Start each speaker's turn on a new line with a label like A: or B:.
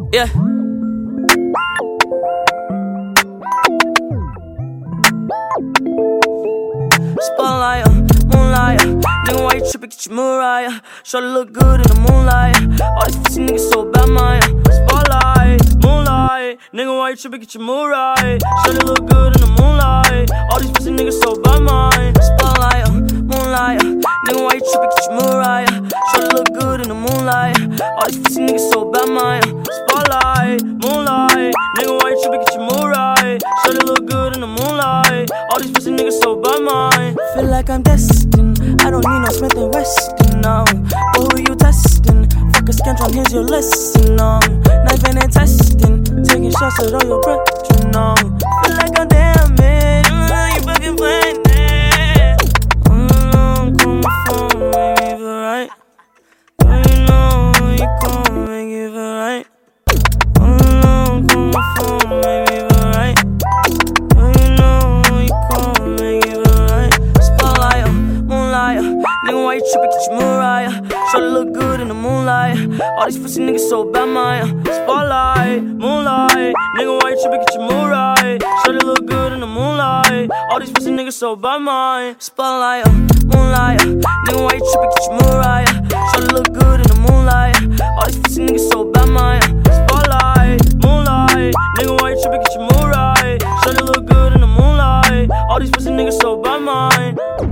A: Yeah. Spotlight, moonlight. Nigga, why you trippin'? Get your Mariah. Shorty look good in the moonlight. All these pussy niggas so bad, Maya. Spotlight, moonlight. Nigga, why you trippin'? Get your Mariah. Shorty look good in the moonlight. All these pussy niggas so bad, Maya. Spotlight, moonlight. Nigga, why you trippin'? Get your Mariah. Shorty look good in the moonlight. All these pussy niggas so bad, Maya. Spotlight, moonlight. Nigga, why you trippin'? Get your Mariah. Shorty look good in the moonlight. All these pussy niggas so bad, Maya.
B: Feel like I'm destined. I don't need no Smith & Weston, no. But who you testing? Fuck a scantron, here's your lesson, no. Knifing and testing, taking shots at all your brethren, no. Feel like I'm damaged, you fucking playing it. Come phone, make me feel right. You know you come make me feel right. Come phone, make me feel right. You know you come make me feel right.
A: Spotlight, moonlight. Nigga, why you trippin'? Get your Mariah. Shorty look good in the moonlight. All these pussy niggas so bad, Maya. Spotlight, moonlight. Nigga, why you trippin'? Get your Mariah. Shorty look good in the moonlight. All these pussy niggas so bad, Maya. Spotlight, moonlight. Nigga, why you trippin'? Get your Mariah. Shorty look good in the moonlight. All these pussy niggas so bad, Maya. Spotlight, moonlight. Nigga, why you trippin'? Get your Mariah. Shorty look good in the moonlight. All these pussy niggas so bad, Maya.